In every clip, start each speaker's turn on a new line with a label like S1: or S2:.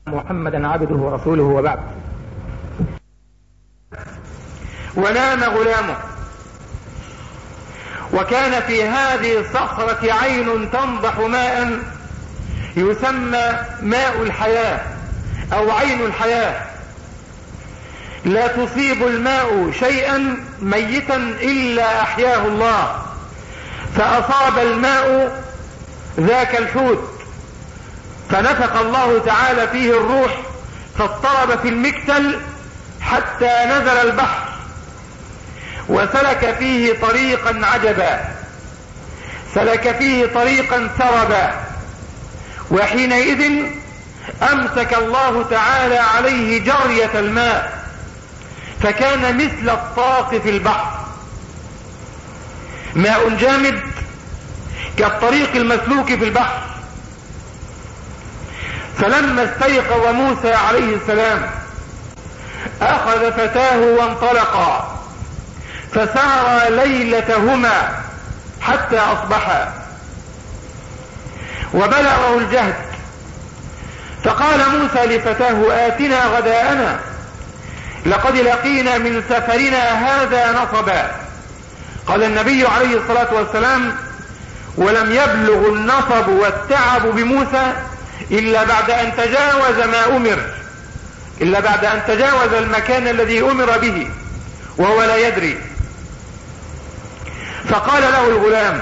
S1: محمدا عبده ورسوله وبعد. ونام غلامه، وكان في هذه الصخرة عين تنضح ماء يسمى ماء الحياة أو عين الحياة، لا تصيب الماء شيئا ميتا إلا أحياه الله، فأصاب الماء ذاك الحوت فنفخ الله تعالى فيه الروح فاضطرب في المكتل حتى نزل البحر وسلك فيه طريقا عجبا، سلك فيه طريقا سربا، وحينئذ أمسك الله تعالى عليه جرية الماء فكان مثل الطاق في البحر، ماء جامد كالطريق المسلوك في البحر. فلما استيقظ موسى عليه السلام أخذ فتاه وانطلقا فسارا ليلتهما حتى أصبحا، وبلغه الجهد فقال موسى لفتاه آتنا غداءنا لقد لقينا من سفرنا هذا نصبا. قال النبي عليه الصلاة والسلام: ولم يبلغ النصب والتعب بموسى إلا بعد أن تجاوز ما أمر، إلا بعد أن تجاوز المكان الذي أمر به وهو لا يدري. فقال له الغلام: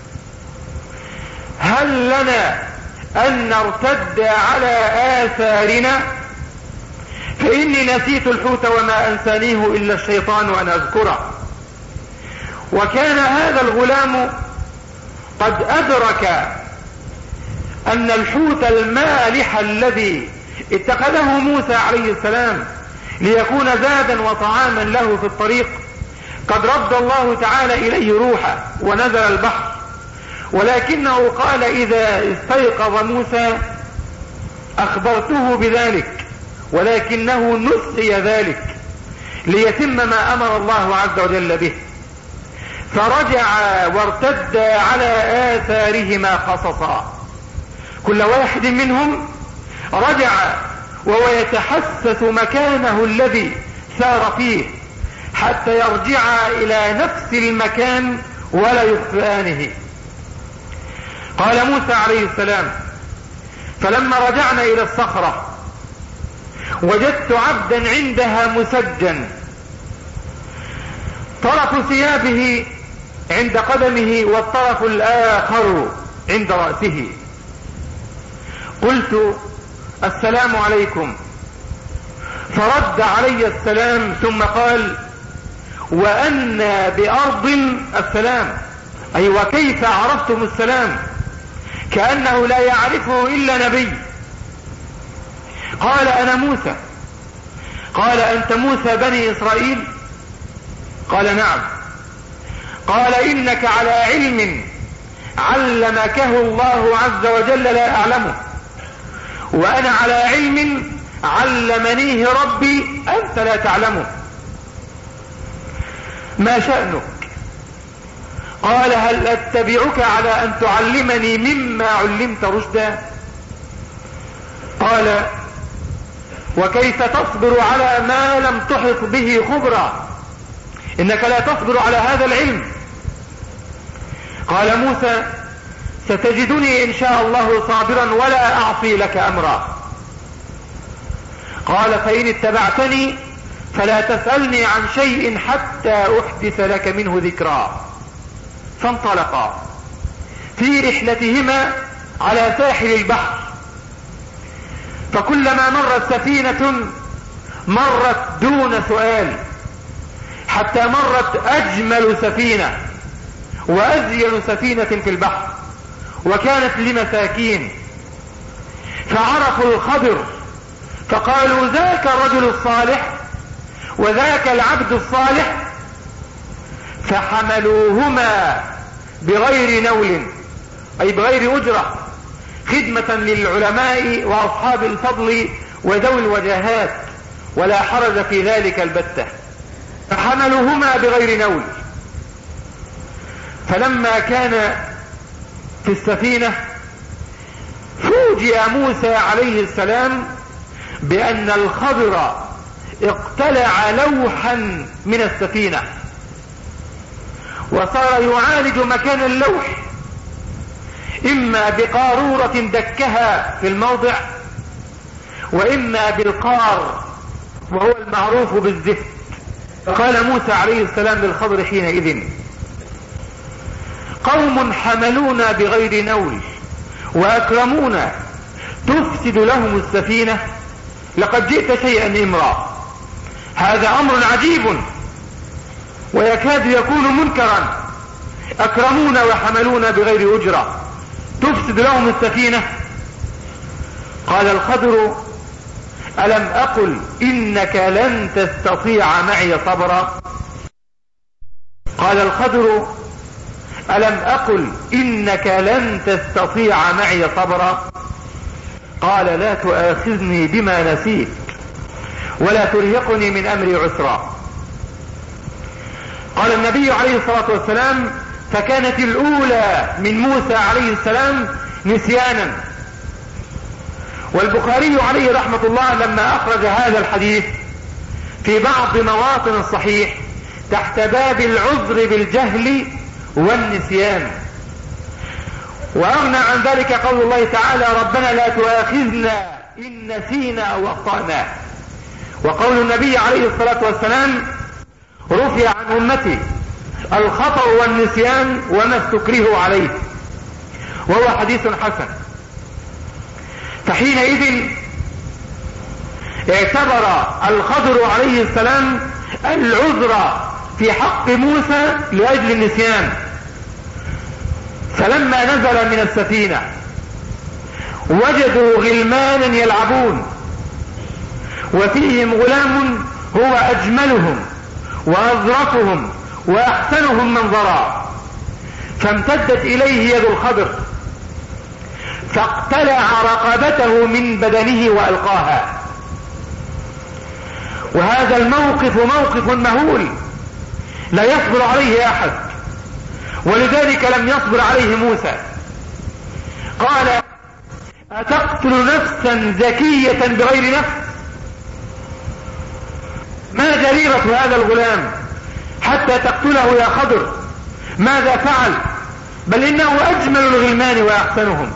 S1: هل لنا أن نرتد على آثارنا؟ فإني نسيت الحوت وما أنسانيه إلا الشيطان أن أذكره. وكان هذا الغلام قد أدرك أن الحوت المالح الذي اتخذه موسى عليه السلام ليكون زادا وطعاما له في الطريق قد رد الله تعالى إليه روحه ونزل البحر، ولكنه قال إذا استيقظ موسى أخبرته بذلك، ولكنه نسي ذلك ليتم ما أمر الله عز وجل به. فرجع وارتد على آثارهما قصصا، كل واحد منهم رجع وهو يتحسس مكانه الذي سار فيه حتى يرجع إلى نفس المكان ولا يخفئانه. قال موسى عليه السلام: فلما رجعنا إلى الصخرة وجدت عبدا عندها مسجن، طرف ثيابه عند قدمه والطرف الآخر عند رأسه. قلت: السلام عليكم. فرد علي السلام ثم قال: وأنا بأرض السلام، أي وكيف عرفتم السلام؟ كأنه لا يعرفه إلا نبي. قال: أنا موسى. قال: أنت موسى بني إسرائيل؟ قال: نعم. قال: إنك على علم علمكه الله عز وجل لا أعلمه، وأنا على علم علمنيه ربي أنت لا تعلمه. ما شأنك؟ قال: هل أتبعك على أن تعلمني مما علمت رشدا؟ قال: وكيف تصبر على ما لم تحط به خبرا؟ إنك لا تصبر على هذا العلم. قال موسى: ستجدني إن شاء الله صابرا ولا أعصي لك أمرا. قال: فإن اتبعتني فلا تسألني عن شيء حتى أحدث لك منه ذكرا. فانطلقا في رحلتهما على ساحل البحر، فكلما مرت سفينة مرت دون سؤال، حتى مرت أجمل سفينة وأزين سفينة في البحر، وكانت لمساكين، فعرفوا الخضر فقالوا: ذاك الرجل الصالح وذاك العبد الصالح. فحملوهما بغير نول، أي بغير أجرة، خدمة للعلماء وأصحاب الفضل وذوي الوجاهات، ولا حرج في ذلك البتة. فحملوهما بغير نول. فلما كان في السفينة فوجئ موسى عليه السلام بأن الخضر اقتلع لوحا من السفينة وصار يعالج مكان اللوح، إما بقارورة دكها في الموضع، وإما بالقار وهو المعروف بالزفت. قال موسى عليه السلام للخضر حينئذ: قوم حملونا بغير نول وأكرمونا تفسد لهم السفينة، لقد جئت شيئا إمرا. هذا أمر عجيب ويكاد يكون منكرا، أكرمونا وحملونا بغير أجرة تفسد لهم السفينة. قال الخضر: ألم أقل إنك لن تستطيع معي صبرا؟ قال الخضر: ألم أقل إنك لن تستطيع معي صبرا؟ قال: لا تؤاخذني بما نسيت ولا ترهقني من أمري عسرا. قال النبي عليه الصلاة والسلام: فكانت الأولى من موسى عليه السلام نسيانا. والبخاري عليه رحمة الله لما أخرج هذا الحديث في بعض مواطن الصحيح تحت باب العذر بالجهل والنسيان، وأغنى عن ذلك قول الله تعالى: ربنا لا تؤاخذنا إن نسينا أو أخطأنا. وقول النبي عليه الصلاة والسلام: رفع عن أمتي الخطأ والنسيان وما استكرهوا عليه، وهو حديث حسن. فحينئذ اعتبر الخضر عليه السلام العذر في حق موسى لأجل النسيان. فلما نزل من السفينة وجدوا غلمانا يلعبون وفيهم غلام هو أجملهم وأظرفهم وأحسنهم منظرا، فامتدت إليه يد الخضر فاقتلع رقبته من بدنه وألقاها. وهذا الموقف موقف مهول لا يصبر عليه أحد، ولذلك لم يصبر عليه موسى. قال: أتقتل نفسا زكية بغير نفس؟ ما جريرة هذا الغلام حتى تقتله يا خضر؟ ماذا فعل؟ بل إنه أجمل الغلمان وأحسنهم.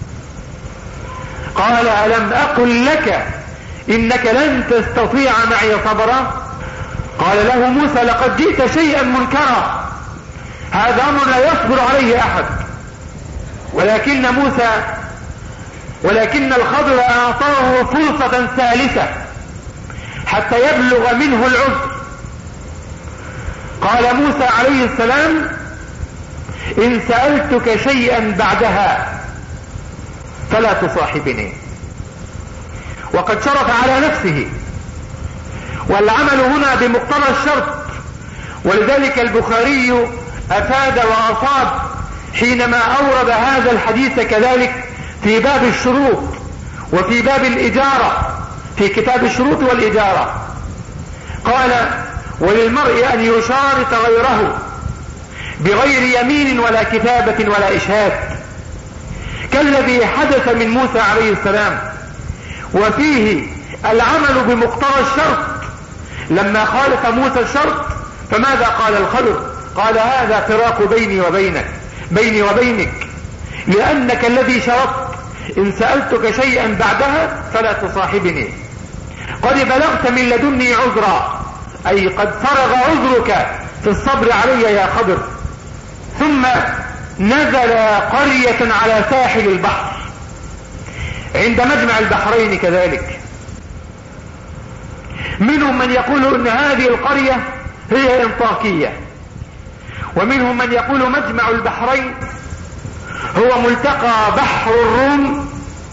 S1: قال: ألم أقل لك إنك لن تستطيع معي صبرا؟ قال له موسى: لقد جئت شيئا منكرا، هذا أمر لا يصبر عليه أحد. ولكن الخضر أعطاه فرصة ثالثة حتى يبلغ منه العذر. قال موسى عليه السلام: إن سألتك شيئا بعدها فلا تصاحبني. وقد شرف على نفسه، والعمل هنا بمقتضى الشرط، ولذلك البخاري أفاد وأصاب حينما أورد هذا الحديث كذلك في باب الشروط وفي باب الإجارة، في كتاب الشروط والإجارة. قال: وللمرء أن يشارط غيره بغير يمين ولا كتابة ولا إشهاد، كالذي حدث من موسى عليه السلام. وفيه العمل بمقتضى الشرط. لما خالف موسى الشرط فماذا قال الخضر؟ قال: هذا فراق بيني وبينك، لأنك الذي شرطت إن سألتك شيئا بعدها فلا تصاحبني. قد بلغت من لدني عذرا، أي قد فرغ عذرك في الصبر علي يا خضر. ثم نزل قرية على ساحل البحر عند مجمع البحرين كذلك. منهم من يقول ان هذه القرية هي انطاكية، ومنهم من يقول مجمع البحرين هو ملتقى بحر الروم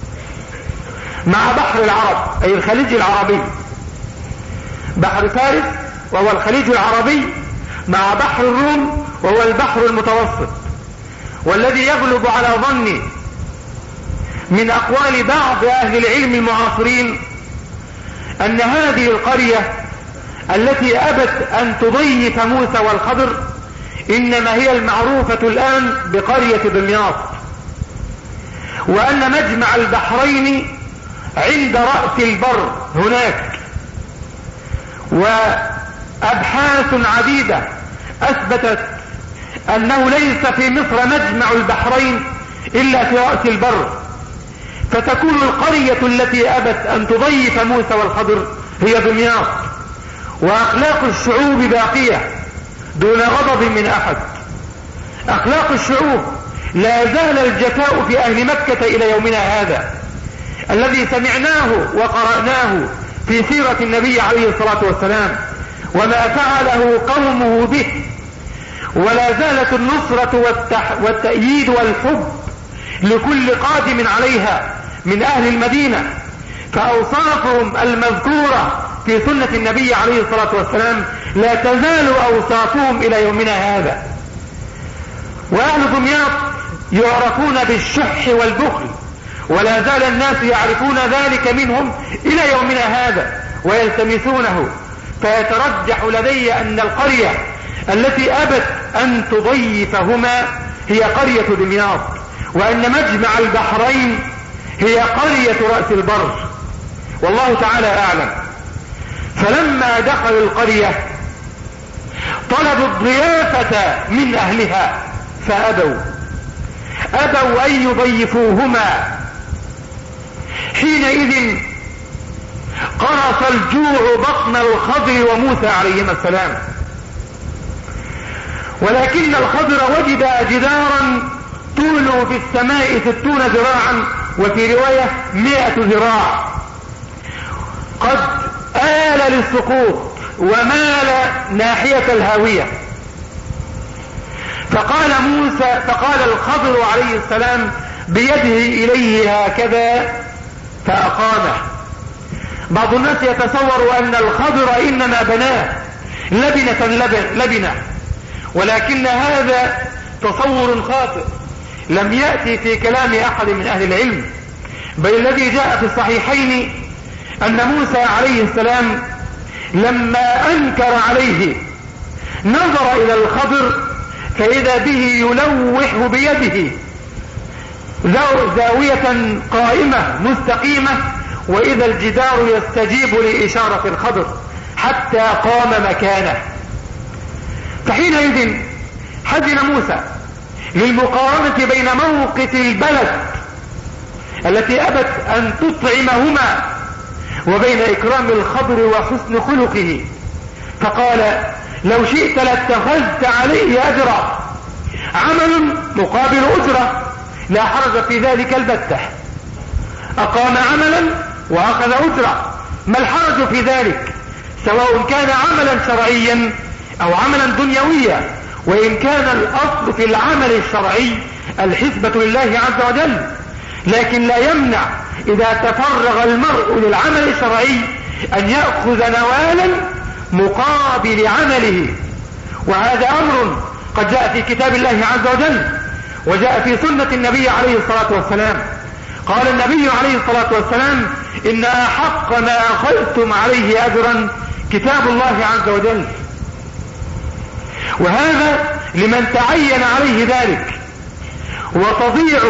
S1: مع بحر العرب، اي الخليج العربي. بحر فارس وهو الخليج العربي مع بحر الروم وهو البحر المتوسط. والذي يغلب على ظني من أقوال بعض أهل العلم المعاصرين أن هذه القرية التي أبت أن تضيف موسى والخضر إنما هي المعروفة الآن بقرية دمياط، وأن مجمع البحرين عند رأس البر هناك، وأبحاث عديدة أثبتت أنه ليس في مصر مجمع البحرين إلا في رأس البر، فتكون القرية التي أبت أن تضيف موسى والخضر هي دمياط، وأخلاق الشعوب باقية دون غضب من أحد. أخلاق الشعوب لا زال الجفاء في أهل مكة إلى يومنا هذا الذي سمعناه وقرأناه في سيرة النبي عليه الصلاة والسلام وما فعله قومه به، ولا زالت النصرة والتأييد والحب لكل قادم عليها من أهل المدينة، فأوصافهم المذكورة في سنة النبي عليه الصلاة والسلام لا تزال أوصافهم إلى يومنا هذا. وأهل دمياط يعرفون بالشح والبخل، ولا زال الناس يعرفون ذلك منهم إلى يومنا هذا ويلتمسونه. فيترجح لدي أن القرية التي أبت أن تضيفهما هي قرية دمياط، وأن مجمع البحرين هي قرية رأس البر، والله تعالى أعلم. فلما دخلوا القرية طلبوا الضيافة من أهلها فأبوا أن يضيفوهما. حينئذ قرص الجوع بطن الخضر وموسى عليهما السلام، ولكن الخضر وجد جدارا طوله في السماء 60 ذراعا، وفي رواية 100 ذراع، قد آل للسقوط ومال ناحية الهاوية. فقال الخضر عليه السلام بيده إليه هكذا فأقامه. بعض الناس يتصور أن الخضر إنما بناه لبنة، ولكن هذا تصور خاطئ لم يأتي في كلام أحد من أهل العلم، بل الذي جاء في الصحيحين أن موسى عليه السلام لما أنكر عليه نظر إلى الخضر فإذا به يلوح بيده زاوية قائمة مستقيمة، وإذا الجدار يستجيب لإشارة الخضر حتى قام مكانه. فحينئذ حزن موسى للمقارنة بين موقف البلد التي أبت أن تطعمهما وبين إكرام الخضر وحسن خلقه، فقال لو شئت لاتخذت عليه أجرا، عمل مقابل أجرة لا حرج في ذلك البتة، أقام عملا وأخذ أجرة، ما الحرج في ذلك؟ سواء كان عملا شرعيا أو عملا دنيويا، وإن كان الأصل في العمل الشرعي الحسبة لله عز وجل، لكن لا يمنع إذا تفرغ المرء للعمل الشرعي أن يأخذ نوالا مقابل عمله. وهذا أمر قد جاء في كتاب الله عز وجل وجاء في سنة النبي عليه الصلاة والسلام. قال النبي عليه الصلاة والسلام إن أحق ما أخذتم عليه أجرا كتاب الله عز وجل، وهذا لمن تعين عليه ذلك. وتضيع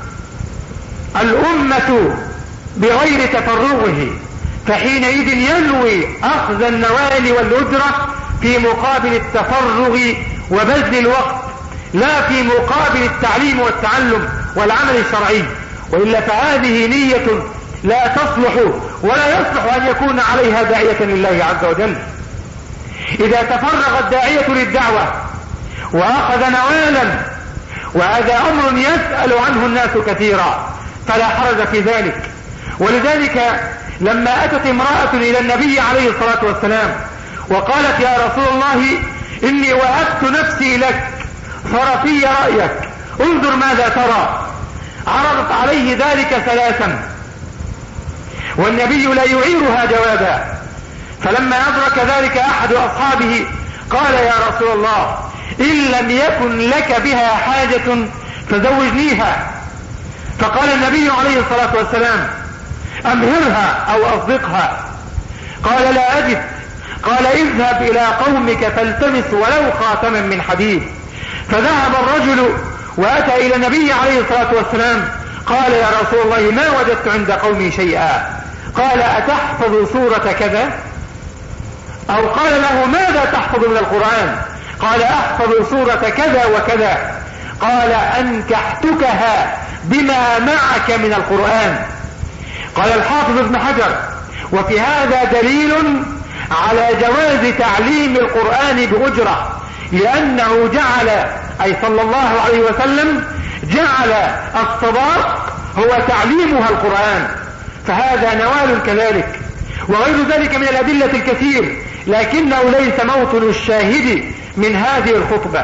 S1: الأمة بغير تفرغه، فحينئذ ينوي أخذ النوال والأجرة في مقابل التفرغ وبذل الوقت، لا في مقابل التعليم والتعلم والعمل الشرعي، وإلا فهذه نية لا تصلح ولا يصلح أن يكون عليها داعية لله عز وجل. إذا تفرغ الداعية للدعوة وأخذ نوالا، وهذا أمر يسأل عنه الناس كثيرا، فلا حرج في ذلك. ولذلك لما أتت امرأة إلى النبي عليه الصلاة والسلام وقالت يا رسول الله إني وهبت نفسي لك فرفي رأيك انظر ماذا ترى، عرضت عليه ذلك 3 والنبي لا يعيرها جوابا. فلما أدرك ذلك أحد أصحابه قال يا رسول الله إن لم يكن لك بها حاجة فزوجنيها. فقال النبي عليه الصلاة والسلام أمهرها أو أصدقها. قال لا أجد. قال اذهب إلى قومك فالتمس ولو خاتما من حديد. فذهب الرجل وأتى إلى النبي عليه الصلاة والسلام قال يا رسول الله ما وجدت عند قومي شيئا. قال أتحفظ سورة كذا؟ أو قال له ماذا تحفظ من القرآن؟ قال أحفظ سورة كذا وكذا. قال أنكحتكها بما معك من القرآن. قال الحافظ ابن حجر وفي هذا دليل على جواز تعليم القرآن بأجرة، لأنه جعل أي صلى الله عليه وسلم جعل الصداق هو تعليمها القرآن، فهذا نوال كذلك، وغير ذلك من الأدلة الكثير، لكنه ليس موطن الشاهد من هذه الخطبة.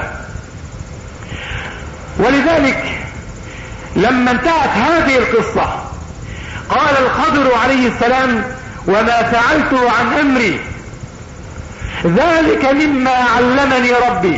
S1: ولذلك لما انتهت هذه القصة قال الخضر عليه السلام وما فعلت عن أمري ذلك مما علمني ربي.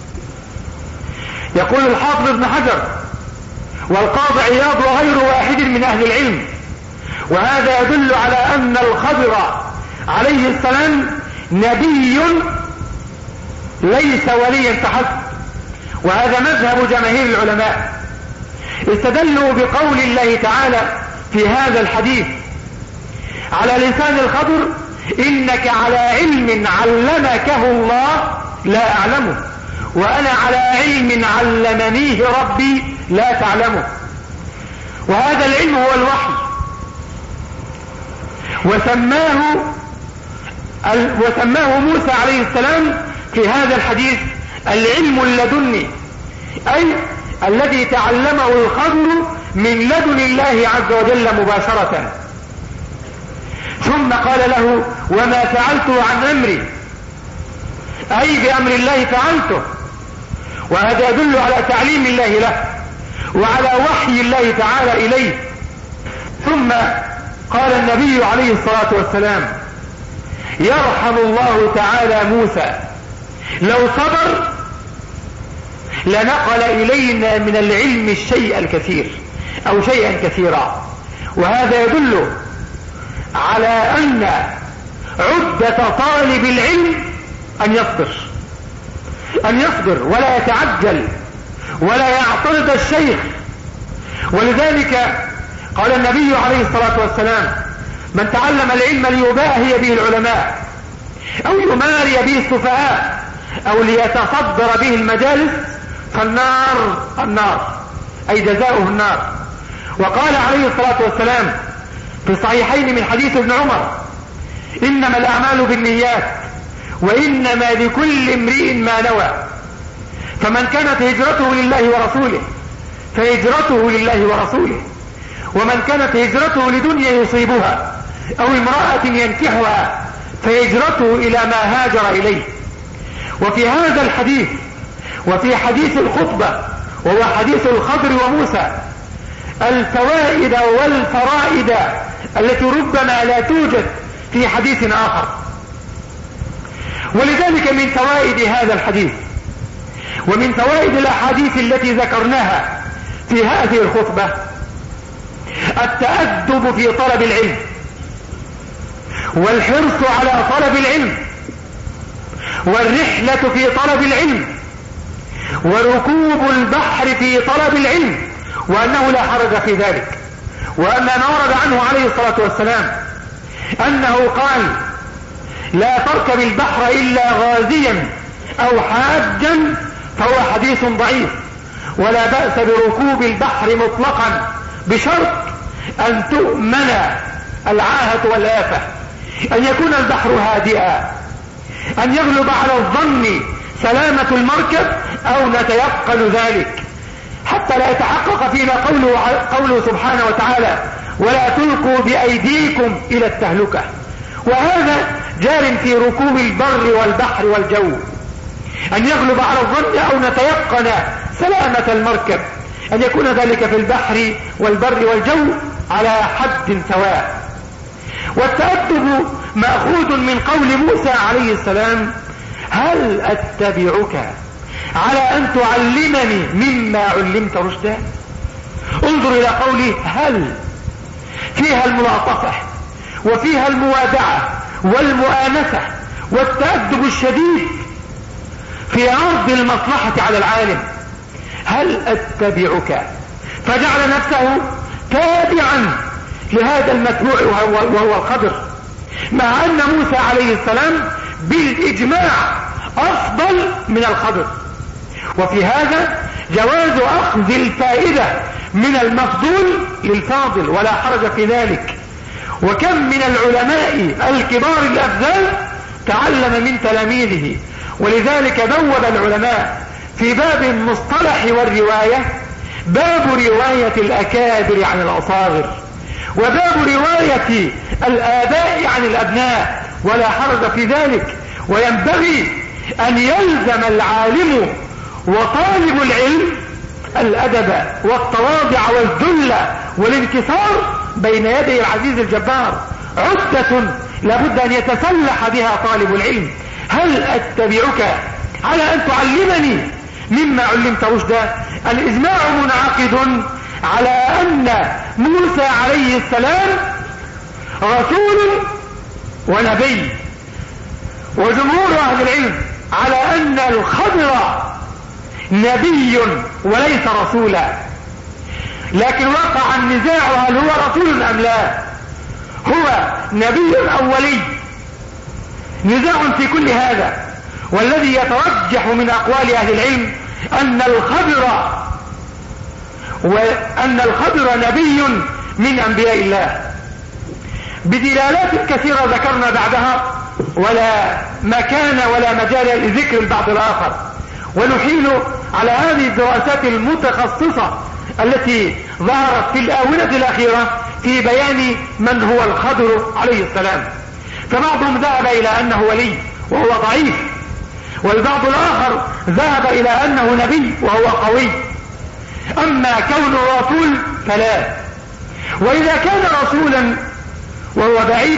S1: يقول الحافظ ابن حجر والقاضي عياض وغير واحد من أهل العلم، وهذا يدل على أن الخضر عليه السلام نبي ليس وليا فحسب، وهذا مذهب جماهير العلماء. استدلوا بقول الله تعالى في هذا الحديث على لسان الخضر إنك على علم علمكه الله لا أعلمه، وأنا على علم علمنيه ربي لا تعلمه. وهذا العلم هو الوحي، وسماه موسى عليه السلام في هذا الحديث العلم اللدني، أي الذي تعلمه الخضر من لدن الله عز وجل مباشرة. ثم قال له وما فعلت عن أمري، أي بأمر الله فعلته، وهذا يدل على تعليم الله له وعلى وحي الله تعالى إليه. ثم قال النبي عليه الصلاة والسلام يرحم الله تعالى موسى لو صبر لنقل إلينا من العلم الشيء الكثير أو شيئا كثيرا. وهذا يدل على أن عدة طالب العلم أن يصبر ولا يتعجل ولا يعترض الشيخ. ولذلك قال النبي عليه الصلاة والسلام من تعلم العلم ليباهي به العلماء أو يماري به السفهاء أو ليتصدر به المجالس فالنار أي جزاؤه النار. وقال عليه الصلاة والسلام في الصحيحين من حديث ابن عمر إنما الأعمال بالنيات وإنما لكل امرئ ما نوى، فمن كانت هجرته لله ورسوله فهجرته لله ورسوله، ومن كانت هجرته لدنيا يصيبها أو امرأة ينكحها فهجرته إلى ما هاجر إليه. وفي هذا الحديث وفي حديث الخطبة وهو حديث الخضر وموسى الفوائد والفرائد التي ربما لا توجد في حديث آخر. ولذلك من فوائد هذا الحديث ومن فوائد الأحاديث التي ذكرناها في هذه الخطبة التأدب في طلب العلم والحرص على طلب العلم والرحلة في طلب العلم وركوب البحر في طلب العلم، وأنه لا حرج في ذلك. وأن ما ورد عنه عليه الصلاة والسلام أنه قال لا تركب البحر إلا غازيا أو حاجا فهو حديث ضعيف، ولا بأس بركوب البحر مطلقا بشرط أن تؤمن العاهة والآفة، أن يكون البحر هادئا، أن يغلب على الظن سلامة المركب أو نتيقن ذلك، حتى لا يتحقق فينا قوله سبحانه وتعالى ولا تلقوا بأيديكم إلى التهلكة. وهذا جار في ركوب البر والبحر والجو، أن يغلب على الظن أو نتيقن سلامة المركب، أن يكون ذلك في البحر والبر والجو على حد سواء. والتأدب مأخوذ من قول موسى عليه السلام هل أتبعك على أن تعلمني مما علمت رشدا. انظر إلى قوله هل، فيها الملاطفة وفيها الموادعة والمؤانسة والتأدب الشديد في عرض المصلحة على العالم. هل أتبعك، فجعل نفسه تابعا لهذا المتبوع وهو الخضر، مع أن موسى عليه السلام بالإجماع أفضل من الخضر. وفي هذا جواز أخذ الفائدة من المفضول للفاضل ولا حرج في ذلك. وكم من العلماء الكبار الأفضل تعلم من تلاميذه، ولذلك بوب العلماء في باب المصطلح والرواية باب رواية الأكابر عن الأصاغر، وباب رواية الآباء عن الأبناء ولا حرج في ذلك. وينبغي أن يلزم العالم وطالب العلم الأدب والتواضع والذل والانكسار بين يدي العزيز الجبار، عدة لابد أن يتسلح بها طالب العلم. هل أتبعك على أن تعلمني مما علمت رشدا؟ الإجماع منعقد على أن موسى عليه السلام رسول ونبي، وجمهور أهل العلم على أن الخضر نبي وليس رسولا، لكن وقع النزاع هل هو رسول أم لا، هو نبي أو ولي، نزاع في كل هذا. والذي يترجح من أقوال أهل العلم أن الخضر نبي من أنبياء الله بدلالات كثيرة ذكرنا بعدها، ولا مكان ولا مجال لذكر البعض الآخر، ونحيل على هذه الدراسات المتخصصة التي ظهرت في الآونة الأخيرة في بيان من هو الخضر عليه السلام. فبعضهم ذهب إلى أنه ولي وهو ضعيف، والبعض الآخر ذهب إلى أنه نبي وهو قوي. أما كونه رسول فلا، وإذا كان رسولا وهو بعيد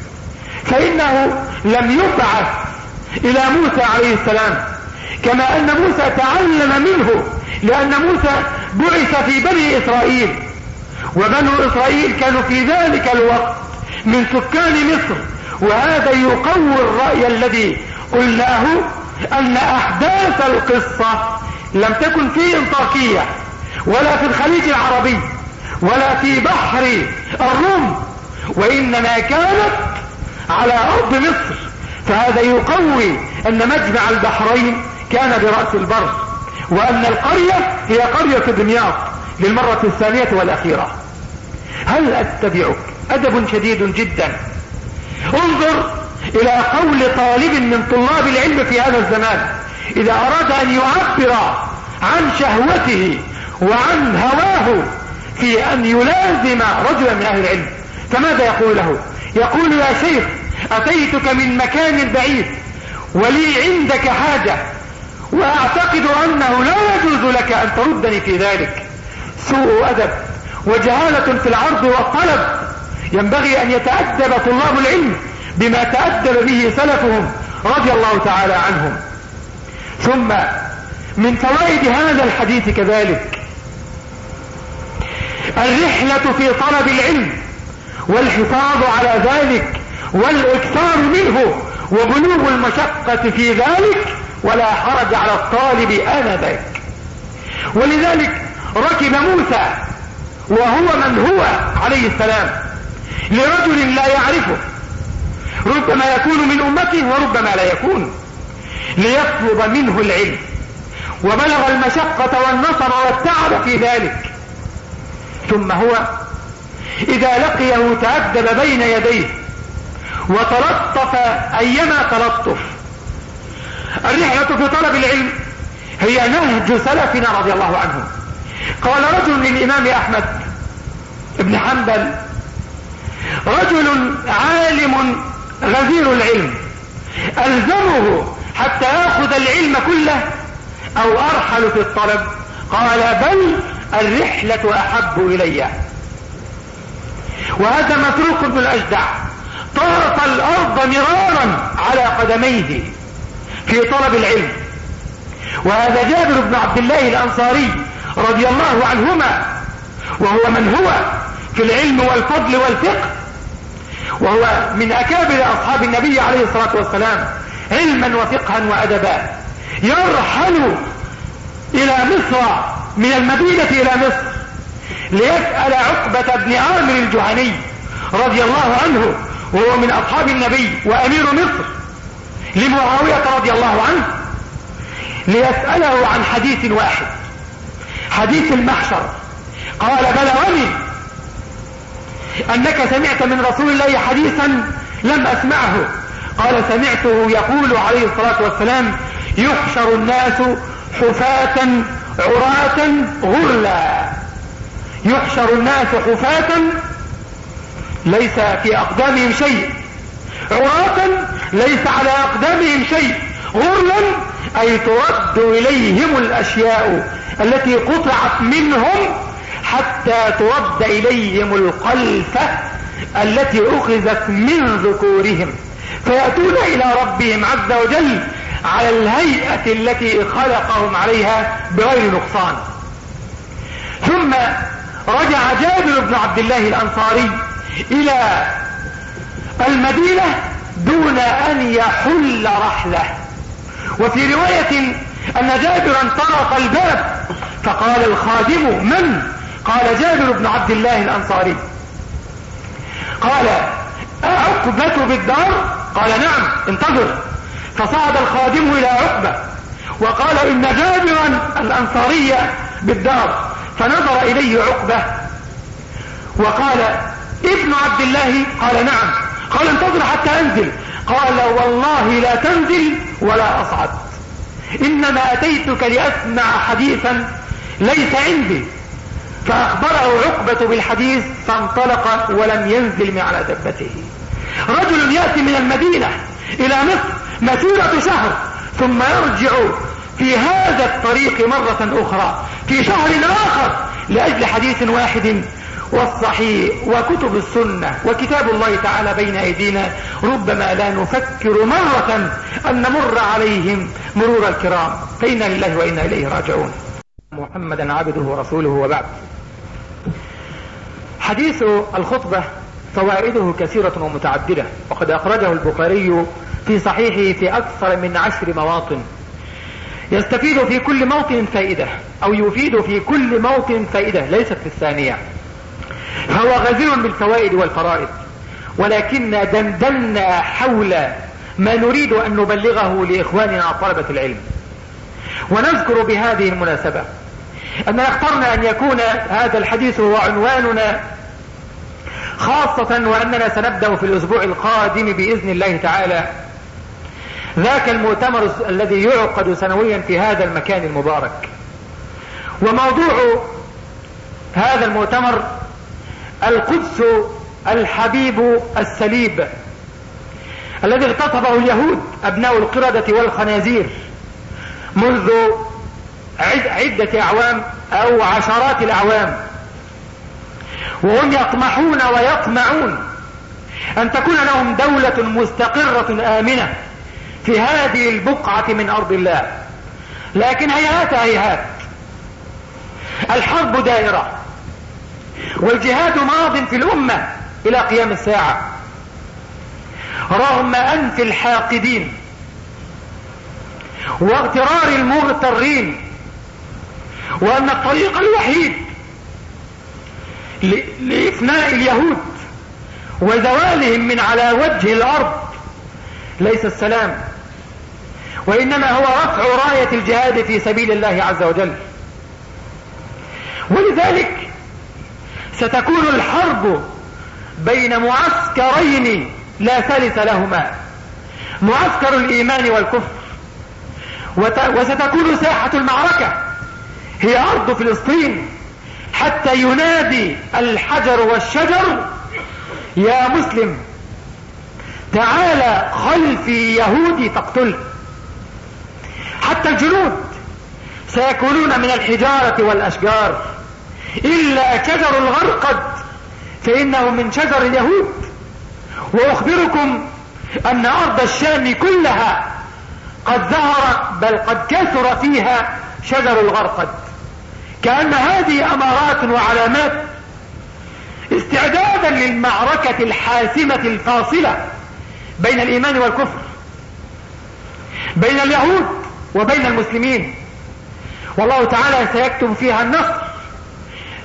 S1: فإنه لم يبعث إلى موسى عليه السلام، كما أن موسى تعلم منه، لأن موسى بعث في بني إسرائيل، وبنو إسرائيل كانوا في ذلك الوقت من سكان مصر. وهذا يقوي الرأي الذي قلناه أن أحداث القصة لم تكن في انطاكية ولا في الخليج العربي ولا في بحر الروم، وإنما كانت على أرض مصر. فهذا يقوي أن مجمع البحرين كان برأس البر، وأن القرية هي قرية دمياط للمرة الثانية والأخيرة. هل أتبعك؟ أدب شديد جدا. انظر إلى قول طالب من طلاب العلم في هذا الزمان إذا أراد أن يعبر عن شهوته وعن هواه في أن يلازم رجلا من أهل العلم، فماذا يقول له؟ يقول: يا شيخ، أتيتك من مكان بعيد ولي عندك حاجة، وأعتقد أنه لا يجوز لك أن تردني في ذلك. سوء أدب وجهالة في العرض والطلب. ينبغي أن يتأدب طلاب العلم بما تأدب به سلفهم رضي الله تعالى عنهم. ثم من فوائد هذا الحديث كذلك الرحلة في طلب العلم والحفاظ على ذلك والإكثار منه وبلوغ المشقة في ذلك، ولا حرج على الطالب آنذاك. ولذلك ركب موسى وهو من هو عليه السلام لرجل لا يعرفه، ربما يكون من أمته وربما لا يكون، ليطلب منه العلم، وبلغ المشقة والنصر والتعب في ذلك. ثم هو إذا لقيه تأدب بين يديه وتلطف أيما تلطف. الرحلة في طلب العلم هي نهج سلفنا رضي الله عنهم. قال رجل للإمام أحمد بن حنبل: رجل عالم غزير العلم ألزمه حتى يأخذ العلم كله أو أرحل في الطلب؟ قال: بل الرحلة أحب إلي. وهذا مسروق بن الأجدع طارق الأرض مرارا على قدميه في طلب العلم. وهذا جابر بن عبد الله الأنصاري رضي الله عنهما، وهو من هو في العلم والفضل والفقه، وهو من أكابر أصحاب النبي عليه الصلاة والسلام علما وفقها وأدبا، يرحل إلى مصر من المدينة إلى مصر ليسأل عقبة بن عامر الجهني رضي الله عنه، وهو من أصحاب النبي وأمير مصر لمعاوية رضي الله عنه، ليسأله عن حديث واحد، حديث المحشر. قال: بلغني أنك سمعت من رسول الله حديثا لم أسمعه. قال: سمعته يقول عليه الصلاة والسلام: يحشر الناس حفاة عراة غرلا. يحشر الناس حفاة ليس في أقدامهم شيء، عراة ليس على أقدامهم شيء، غرلا أي ترد إليهم الأشياء التي قطعت منهم حتى ترد إليهم القلفة التي أخذت من ذكورهم، فيأتون إلى ربهم عز وجل على الهيئة التي خلقهم عليها بغير نقصان. ثم رجع جابر بن عبد الله الأنصاري إلى المدينة دون أن يحل رحله. وفي رواية أن جابرا طرق الباب فقال الخادم: من؟ قال: جابر بن عبد الله الأنصاري. قال: أعقبة بالدار؟ قال: نعم، انتظر. فصعد الخادم إلى عقبة وقال: إن جابرا الأنصاري بالدار. فنظر إليه عقبة وقال: ابن عبد الله؟ قال: نعم. قال: انتظر حتى أنزل. قال: والله لا تنزل ولا أصعد، إنما أتيتك لأسمع حديثا ليس عندي. فأخبره عقبة بالحديث فانطلق ولم ينزل من على دبته. رجل يأتي من المدينة إلى مصر مسيرة شهر ثم يرجع في هذا الطريق مرة أخرى في شهر آخر لأجل حديث واحد. والصحيح وكتب السنة وكتاب الله تعالى بين أيدينا ربما لا نفكر مرة أن نمر عليهم مرور الكرام، فإنا لله وإنا إليه راجعون. محمدا عبده ورسوله، وبعد. حديث الخطبة فوائده كثيرة ومتعددة، وقد أخرجه البخاري في صحيحه في أكثر من 10 مواطن. يستفيد في كل موطن فائدة، أو يفيد في كل موطن فائدة ليست في الثانية. فهو غزير بالفوائد والفرائض، ولكن دندنا حول ما نريد أن نبلغه لإخواننا طلبة العلم. ونذكر بهذه المناسبة أننا اخترنا أن يكون هذا الحديث هو عنواننا خاصة، وأننا سنبدأ في الأسبوع القادم بإذن الله تعالى ذاك المؤتمر الذي يعقد سنويا في هذا المكان المبارك. وموضوع هذا المؤتمر القدس الحبيب السليب الذي اغتصبه اليهود أبناء القردة والخنازير منذ عدة أعوام أو عشرات الأعوام، وهم يطمحون ويطمعون أن تكون لهم دولة مستقرة آمنة في هذه البقعة من أرض الله. لكن هيهات هيهات، الحرب دائرة والجهاد ماض في الأمة إلى قيام الساعة، رغم أنف الحاقدين واغترار المغترين، وأن الطريق الوحيد لإفناء اليهود وزوالهم من على وجه الأرض ليس السلام، وإنما هو رفع راية الجهاد في سبيل الله عز وجل. ولذلك ستكون الحرب بين معسكرين لا ثالث لهما، معسكر الإيمان والكفر، وستكون ساحة المعركة هي أرض فلسطين، حتى ينادي الحجر والشجر: يا مسلم تعال خلفي يهودي فاقتله. حتى الجنود سيكونون من الحجارة والأشجار، إلا شجر الغرقد فإنه من شجر اليهود. وأخبركم أن أرض الشام كلها قد ظهر بل قد كثر فيها شجر الغرقد، كأن هذه أمارات وعلامات استعدادا للمعركة الحاسمة الفاصلة بين الإيمان والكفر، بين اليهود وبين المسلمين. والله تعالى سيكتب فيها النصر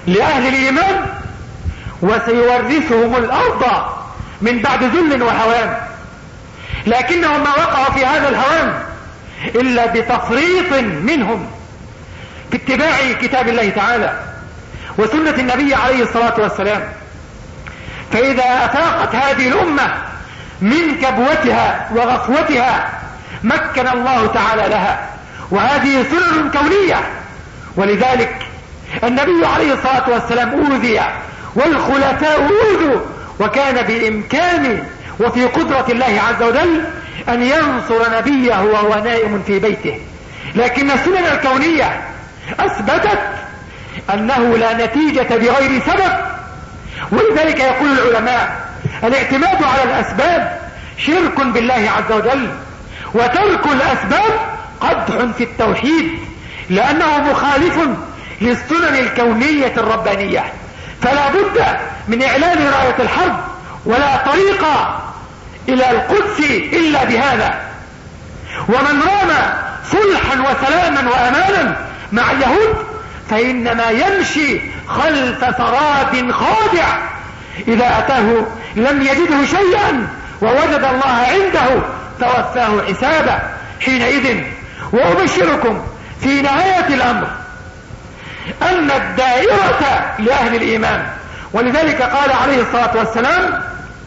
S1: لأهل الإيمان وسيورثهم الأرض من بعد ذل وهوان، لكنهم ما وقعوا في هذا الهوان إلا بتفريط منهم في اتباع كتاب الله تعالى وسنة النبي عليه الصلاة والسلام. فإذا أفاقت هذه الأمة من كبوتها وغفوتها مكن الله تعالى لها، وهذه سنن كونية. ولذلك النبي عليه الصلاة والسلام أوذي والخلفاء أوذوا، وكان بإمكان وفي قدرة الله عز وجل أن ينصر نبيه وهو نائم في بيته، لكن السنن الكونية أثبتت أنه لا نتيجة بغير سبب. ولذلك يقول العلماء الاعتماد على الأسباب شرك بالله عز وجل، وترك الأسباب قدح في التوحيد، لأنه مخالف للسنن الكونية الربانية. فلا بد من إعلان راية الحرب، ولا طريق إلى القدس إلا بهذا. ومن رام صلحا وسلاما وأمانا مع اليهود فإنما يمشي خلف سراب خادع، إذا أتاه لم يجده شيئا ووجد الله عنده توفاه حسابه حينئذ. وأبشركم في نهاية الأمر أن الدائرة لأهل الإيمان، ولذلك قال عليه الصلاة والسلام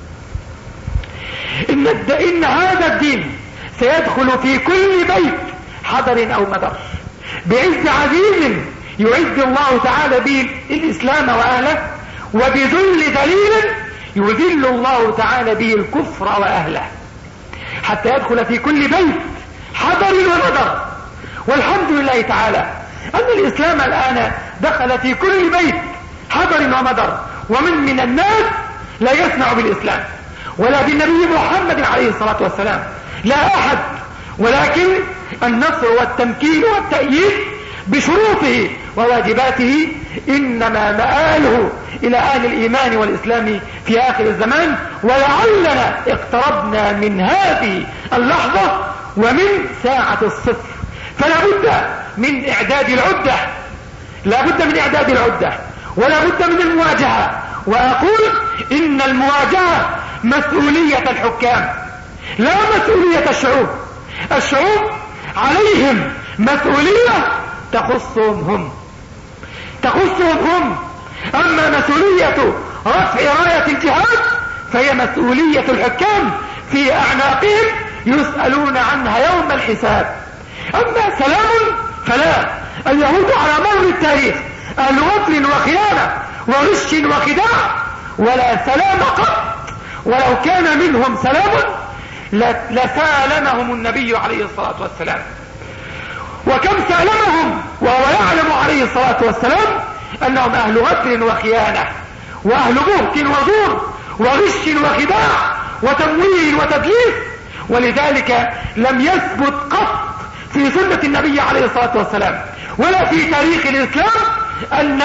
S1: إن هذا الدين سيدخل في كل بيت حضر أو مدر بعز عزيز يعز الله تعالى به الإسلام وأهله، وبذل ذليل يذل الله تعالى به الكفر وأهله، حتى يدخل في كل بيت حضر ومدر. والحمد لله تعالى أن الإسلام الآن دخل في كل بيت حضر ومدر، ومن الناس لا يسمع بالإسلام ولا بالنبي محمد عليه الصلاة والسلام، لا أحد، ولكن النصر والتمكين والتأييد بشروطه وواجباته إنما مآله إلى أهل الإيمان والإسلام في آخر الزمان. ولعلنا اقتربنا من هذه اللحظة ومن ساعة الصفر، فلا بد من إعداد العدة، لا بد من إعداد العدة، ولا بد من المواجهة. وأقول إن المواجهة مسؤولية الحكام لا مسؤولية الشعوب. الشعوب عليهم مسؤولية تخصهم هم، أما مسؤولية رفع راية الجهاد فهي مسؤولية الحكام في أعناقهم يسألون عنها يوم الحساب. أما سلام فلا، اليهود على مر التاريخ أهل غفل وخيانة وغش وخداع، ولا سلام قط، ولو كان منهم سلام لسالمهم النبي عليه الصلاة والسلام. وكم سالمهم وهو يعلم عليه الصلاة والسلام أنهم أهل غدر وخيانة وأهل بهت وزور وغش وخداع وتمويل وتدليس. ولذلك لم يثبت قط في سنة النبي عليه الصلاة والسلام ولا في تاريخ الإسلام أن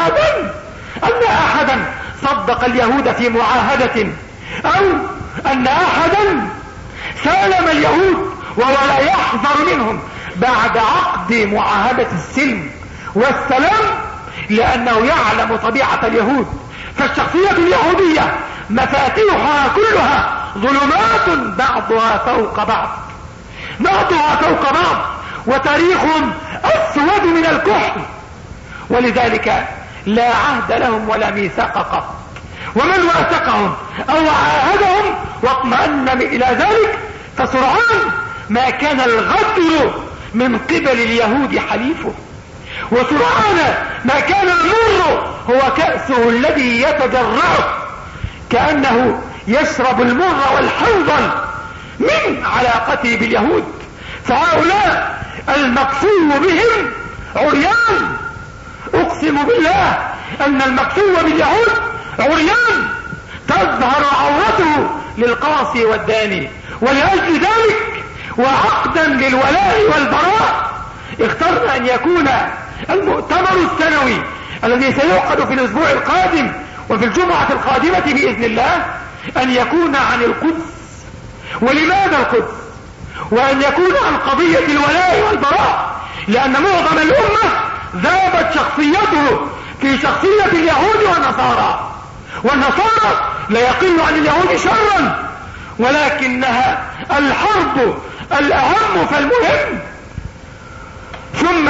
S1: أحدا صدق اليهود في معاهدة، أو أن أحدا سالم اليهود وهو لا يحذر منهم بعد عقد معاهدة السلم والسلام، لأنه يعلم طبيعة اليهود. فالشخصية اليهودية مفاتيحها كلها ظلمات بعضها فوق بعض، وتاريخهم أسود من الكحل. ولذلك لا عهد لهم ولا ميثاق قط، ومن واثقهم أو عاهدهم واطمأن إلى ذلك فسرعان ما كان الغدر من قبل اليهود حليفه، وسرعان ما كان المر هو كأسه الذي يتجرعه كأنه يشرب المر والحنظل من علاقته باليهود. فهؤلاء المقسو بهم عريان، أقسم بالله أن المقسو باليهود عريان تظهر عورته للقاصي والداني. ولأجل ذلك وعقدا للولاء والبراء اخترنا أن يكون المؤتمر السنوي الذي سيعقد في الأسبوع القادم وفي الجمعة القادمة بإذن الله أن يكون عن القدس. ولماذا القدس؟ وأن يكون عن قضية الولاء والبراء، لأن معظم الأمة ذابت شخصيته في شخصية اليهود والنصارى، والنصارى لا يقل عن اليهود شرا، ولكنها الحرب الأهم فالمهم. ثم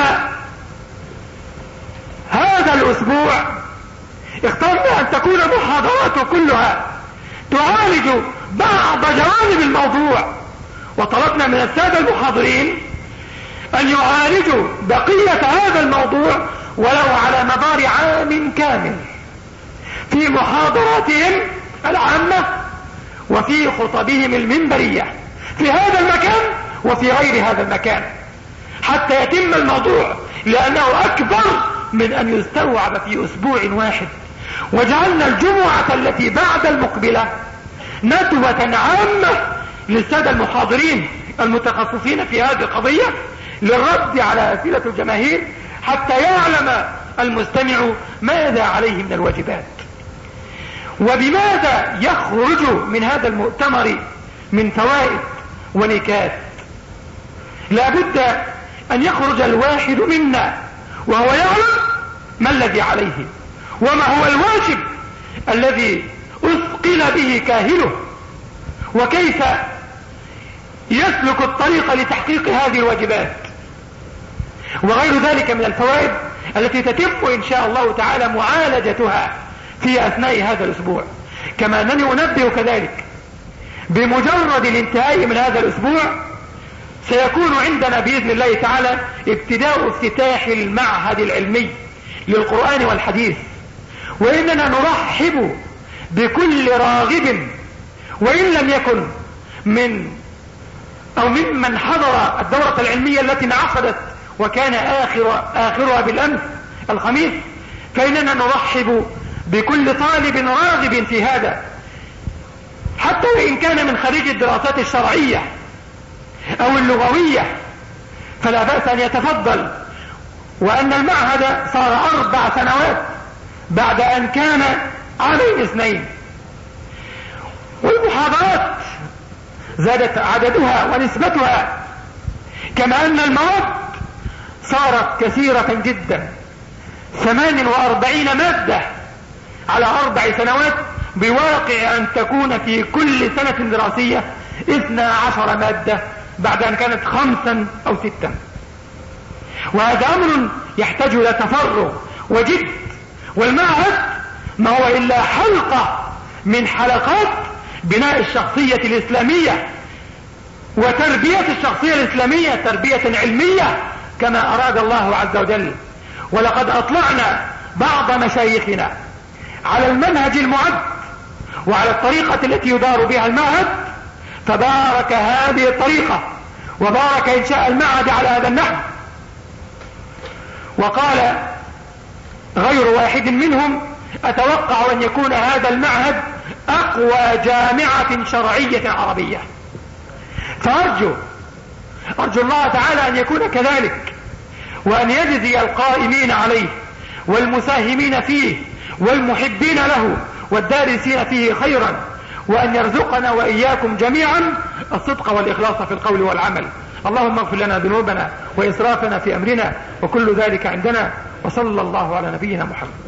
S1: هذا الأسبوع اخترنا أن تكون محاضرات كلها تعالج بعض جوانب الموضوع، وطلبنا من السادة المحاضرين أن يعالجوا بقية هذا الموضوع ولو على مدار عام كامل في محاضراتهم العامة وفي خطبهم المنبرية في هذا المكان وفي غير هذا المكان، حتى يتم الموضوع، لأنه أكبر من أن يستوعب في أسبوع واحد. وجعلنا الجمعة التي بعد المقبلة ندوة عامة للسادة المحاضرين المتخصصين في هذه القضية للرد على أسئلة الجماهير، حتى يعلم المستمع ماذا عليه من الواجبات وبماذا يخرج من هذا المؤتمر من فوائد ونكات. لا بد أن يخرج الواحد منا وهو يعلم ما الذي عليه وما هو الواجب الذي أثقل به كاهله، وكيف يسلك الطريق لتحقيق هذه الواجبات، وغير ذلك من الفوائد التي تتم إن شاء الله تعالى معالجتها في أثناء هذا الأسبوع. كما أنني أنبه كذلك بمجرد الانتهاء من هذا الأسبوع سيكون عندنا بإذن الله تعالى ابتداء افتتاح المعهد العلمي للقرآن والحديث، وإننا نرحب بكل راغب وإن لم يكن ممن حضر الدورة العلمية التي انعقدت وكان آخرها بالأمس الخميس، فإننا نرحب بكل طالب راغب في هذا، حتى وإن كان من خريج الدراسات الشرعية أو اللغوية فلا بأس أن يتفضل. وأن المعهد صار 4 سنوات بعد أن كان عامين 2، والمحاضرات زادت عددها ونسبتها، كما أن المواد صارت كثيرة جدا، 48 مادة على 4 سنوات، بواقع أن تكون في كل سنة دراسية 12 مادة بعد أن كانت 5 أو 6. وهذا أمر يحتاج إلى تفرغ وجد، والمعهد ما هو إلا حلقة من حلقات بناء الشخصية الإسلامية وتربية الشخصية الإسلامية تربية علمية كما أراد الله عز وجل. ولقد أطلعنا بعض مشايخنا على المنهج المعد وعلى الطريقة التي يدار بها المعهد، فبارك هذه الطريقة وبارك إنشاء المعهد على هذا النحو. وقال غير واحد منهم: أتوقع أن يكون هذا المعهد أقوى جامعة شرعية عربية. فأرجو الله تعالى أن يكون كذلك، وأن يجزي القائمين عليه والمساهمين فيه والمحبين له والدارسين فيه خيرا، وأن يرزقنا وإياكم جميعا الصدق والإخلاص في القول والعمل. اللهم اغفر لنا ذنوبنا وإسرافنا في أمرنا، وكل ذلك عندنا، وصلى الله على نبينا محمد.